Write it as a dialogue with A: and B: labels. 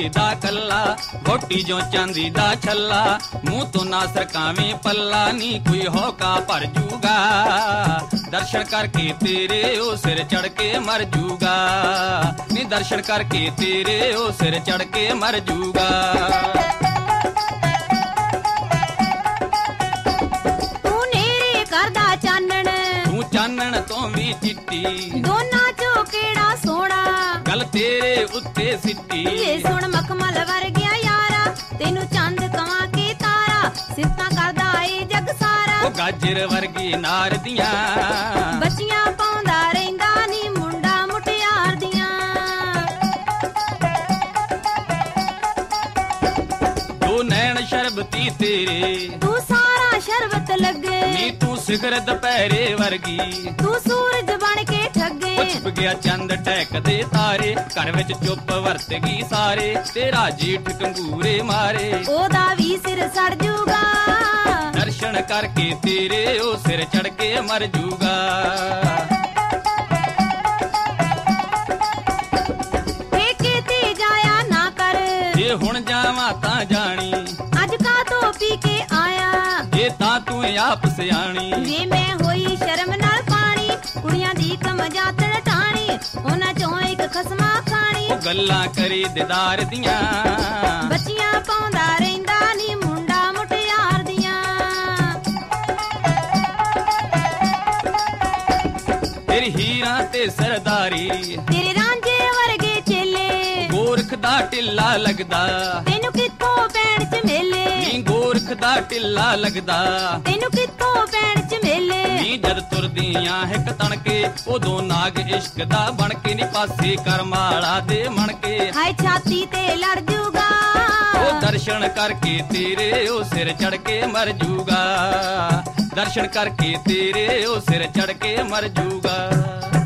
A: दा कल्ला, वोटी जो चांदी दा छल्ला, मुंह तो ना सरकावे पल्ला, नी कोई होका भर जूगा, दर्शन करके तेरे ओ सिर चढ़ के मर जूगा, नी दर्शन करके तेरे ओ सिर चढ़ के मर जूगा। चानण तो भी चिट्टी,
B: दोना चो केड़ा सोना,
A: गल तेरे उत्ते सिट्टी।
B: ये सुन मखमल वर्गिया यारा, तेनू चंद कवां के तारा, सिफतां करदा ए जग सारा।
A: ओ गाजर वर्गी नार दियां,
B: बच्चियां पाउंदा रहिंदा नी मुंडा मुटियार दियां।
A: दो नैन शरबती तेरे,
B: तू सारा शरबत लगे,
A: नी तू सिखर दुपहरे वर्गी,
B: तू सूरज बन के ठगे।
A: छुप गया चंद टहकदे तारे, घर विच चुप वरत गई सारे, तेरा जेठ कंगूरे मारे,
B: ओदा भी सिर सड़ जूगा,
A: दर्शन करके तेरे ओ सिर चढ़ के मर जूगा।
B: ठेके ते जाया ना कर,
A: जे हुण जावां तां जानी,
B: अज का तो पी के आया,
A: जे तां तू आप सियाणी।
B: जे मैं होई शर्म नाल पानी, कुड़ियां दी कम जातन टाणी, उन्हां चों इक खसमा खानी।
A: ओ गल्लां करी दिदार दियां,
B: बच्चियां पाउंदा रहिंदा नी मुंडा मुटियार दियां।
A: तेरी हीरां ते सरदारी,
B: तेरे रांझे वर्गे चेले,
A: गोरख दा टिल्ला लगदा,
B: तेनू कित्थों पैण च मेले,
A: नी गोरख दा टिल्ला लगदा,
B: तेनू कित्थों पैण च मेले।
A: नी जद तुरदियां हिक तणके, उदों नाग इश्क दा बन के, नी पासे करमाला दे मन के,
B: हाय छाती ते लड़ जूगा,
A: ओ दर्शन करके तेरे ओ सिर चढ़ के मर जूगा, दर्शन करके तेरे ओ सिर चढ़ के मर जूगा।